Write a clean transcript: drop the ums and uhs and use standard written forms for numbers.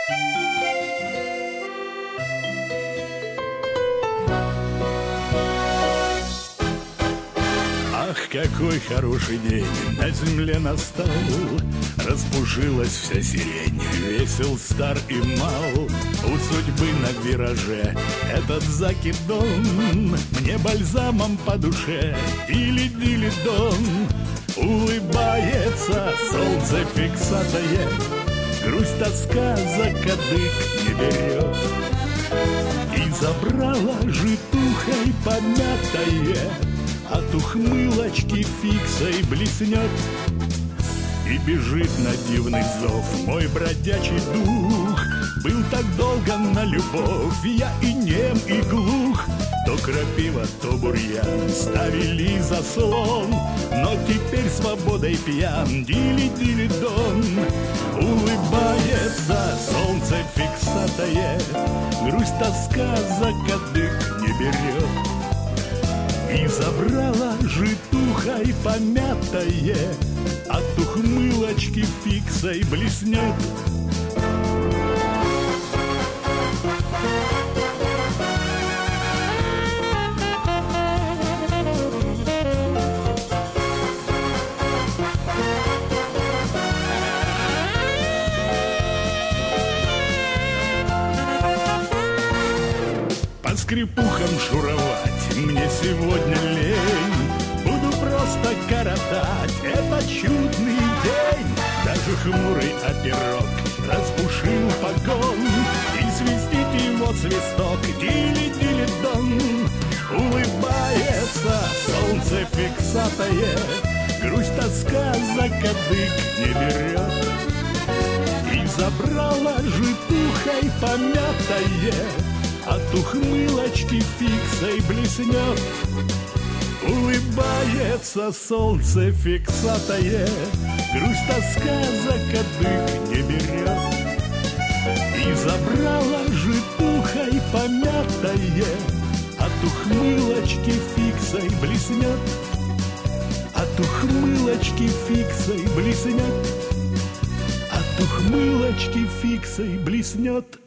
Ах, какой хороший день на земле настал, распушилась вся сирень, весел, стар и мал. У судьбы на вираже этот закидон мне бальзамом по душе, дили-дили-дон. Улыбается солнце фиксатое, грусть, тоска за кадык не берет. И забрала житухой помятое, от ухмылочки фиксой блеснет. И бежит на дивный зов мой бродячий дух. Был так долго на любовь я и нем, и глух. То крапива, то бурьян ставили заслон, но теперь свободой пьян, дили-дили-дон. Улыбается солнце фиксатое, грусть, тоска за кадык не берет. И забрала житухой помятое, от ухмылочки фиксой блеснет. По скрипухам шуровать мне сегодня лень. Буду просто коротать этот чудный день. Даже хмурый оперок распушил погон, и свистит его свисток, дили-дили-дон. Улыбается солнце фиксатое, грусть, тоска за кадык не берет. И забрала житухой помятое, от ухмылочки фиксой блеснет. Улыбается солнце фиксатое, грусть, тоска за кадык не берет. И забрала житухой помятое, от ухмылочки фиксой блеснет. От ухмылочки фиксой блеснет. От ухмылочки фиксой блеснет.